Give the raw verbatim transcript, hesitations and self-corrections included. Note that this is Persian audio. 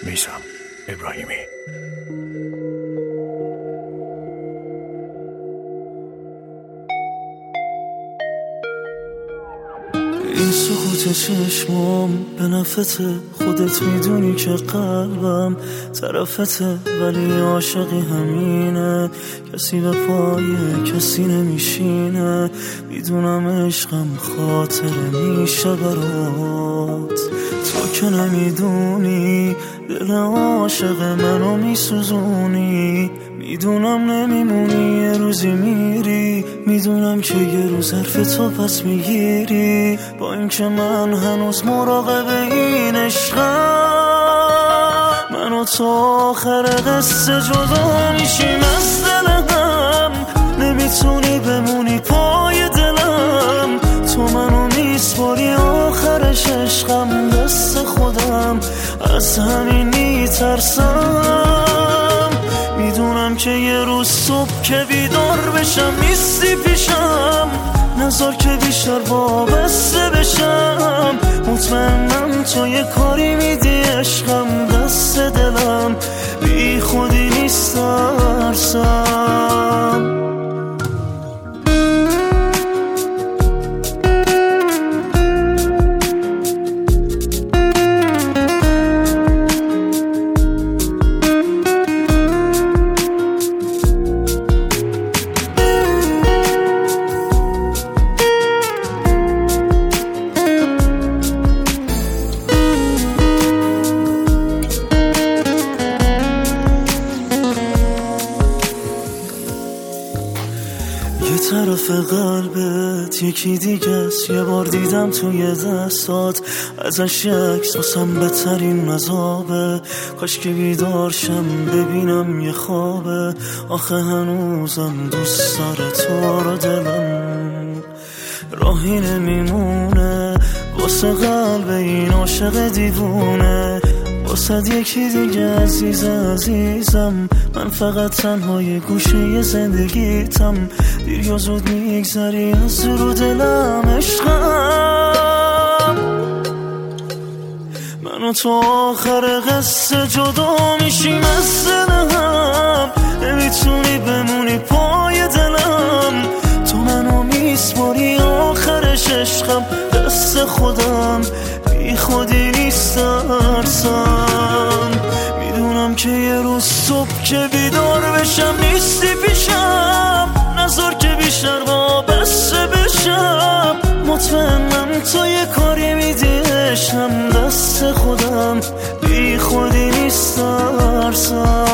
میثم ابراهیمی. این سکوت چشمام به نفته، خودت میدونی که قلبم طرفته، ولی عاشقی همینه، کسی به پای کسی نمیشینه. میدونم عشقم خاطره میشه برات، تو که نمیدونی دل عاشق منو میسوزونی. میدونم نمیمونی یه روزی میری، میدونم که یه روز حرف تو پس میگیری. با اینکه من هنوز مراقب این عشقم، من و تو آخر قصه جدا میشیم از دلم. نمیتونی بمونی پای دلم، تو منو میسپاری آخرش عشقم دست خودم. از همین میترسم، میدونم که یه روز صبح که بیدار بشم نیستی پیشم. نذار که بیشتر وابسته بشم، مطمئنم تو یه کاری میدی عشقم دست دلم. بی خودی نیست ترسم. یه طرف قلبت یکی دیگه است، یه بار دیدم توی دستات ازش عکس، واسم بدترین مذابه. کاش که بیدار شم ببینم یه خوابه، آخه هنوزم دوست داره تو رو دلم. راهی نمیمونه واسه قلب این عاشق دیوونه، واسه یکی دیگه عزیز عزیزم. من فقط تنهای گوشه زندگیتم، دیر یا زود میگذری از رو دلم عشقم. من و تو آخر قصه جدا میشیم از دلم. نمیتونی بمونی پای دلم، تو منو میسپاری آخرش عشقم دست خودم. بی خودی نیست ترسم، میدونم که یه روز صبح که بیدار بشم نیستی پیشم. نذار که بیشتر وابسته بشم، مطمئنم تو یه کاری میدی عشقم دست خودم. بی خودی نیست ترسم.